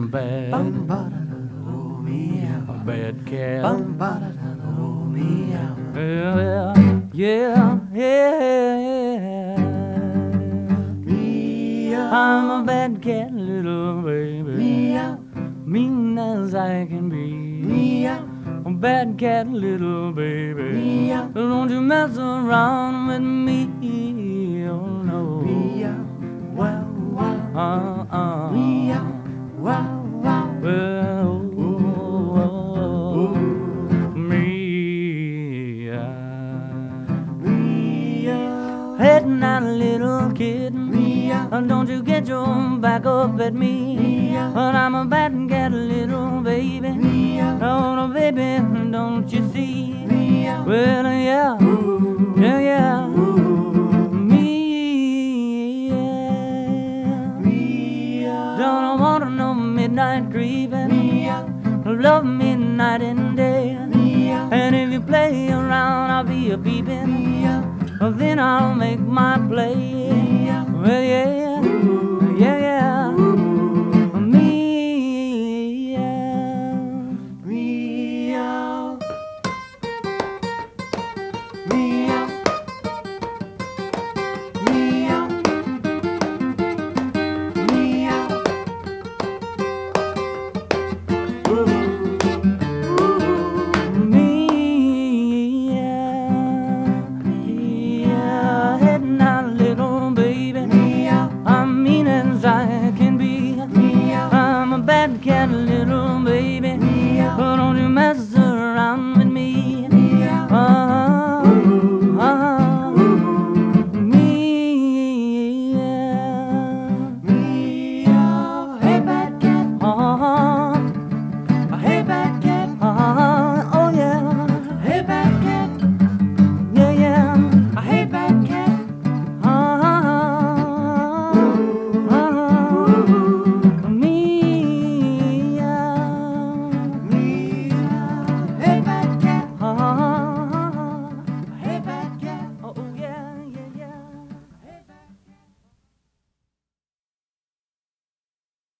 bad, a bad cat. Yeah, yeah. I'm a bad cat, little baby. Mean as I can be. A bad cat, little baby. Don't you mess around with me. Oh no. Well, me. Hey now, little kitten, don't you get your back up at me. But I'm a bad cat, little baby. Oh, no, baby, don't you see? Well, yeah, yeah, yeah. Me, yeah. Don't want no midnight creeping. Love me night and day. And if you play around, I'll be a peeping. Then I'll make my play. Well, yeah.